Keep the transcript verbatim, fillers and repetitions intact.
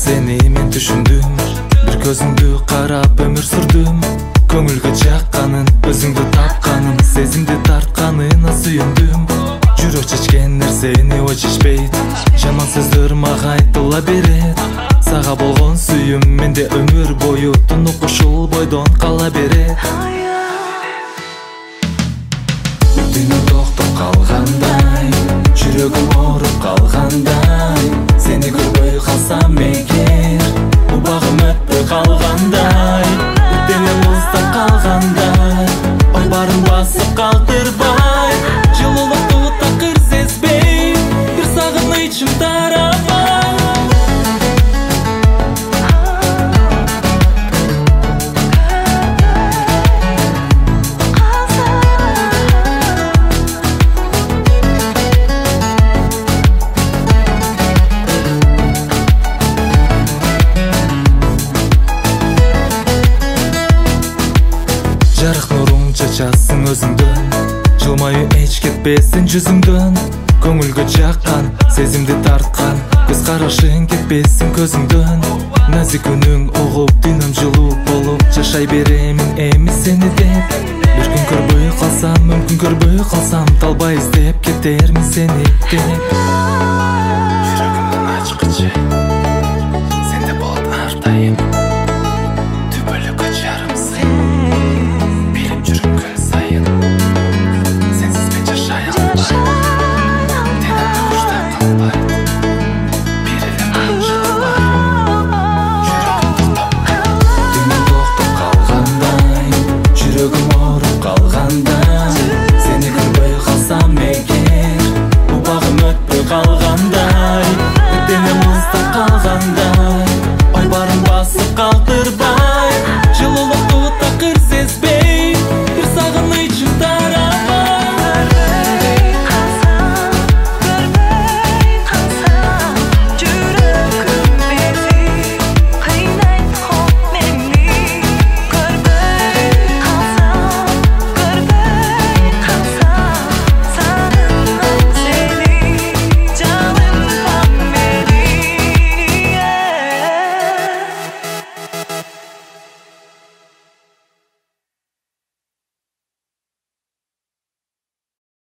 сени мен түшүндүм, бир көзүңдү карап өмүр сүрдүм. Көңүлгө жакканын, өзүңдү тапканым, сезимди тартканына сүйүндүм. Жүрөк чечкен нерсени ой чечпейт, жаман сөздөр мага айтыла берет. Сага болгон сүйүм менде өмүр бою тунук ушул бойдон кала берет. Дүйнө токтоп калгандай, жүрөгүм ооруп калгандай, сени көрбөй калсам эгер, убагым өтпөй калгандай, дене муздап калгандай, ой барын басып калтырбай, жылуулукту такыр сезбей, бир сагынычым тарабай. Жарык нуруң чачасың өзүңдөн, жылмаюу эч кетпесин жүзүңдөн. Көңүлгө жаккан, сезимди тарткан, көз карашың кетпесин көзүңдөн. Назик үнүң угуп, дүйнөм жылуу болуп, жашай беремин эми сени деп. Бир күн көрбөй калсам, мүмкүн көрбөй калсам, талбай издеп кетермин сени деп. Жүрөгүмдүн ачкычы, сенде болот ар дайым.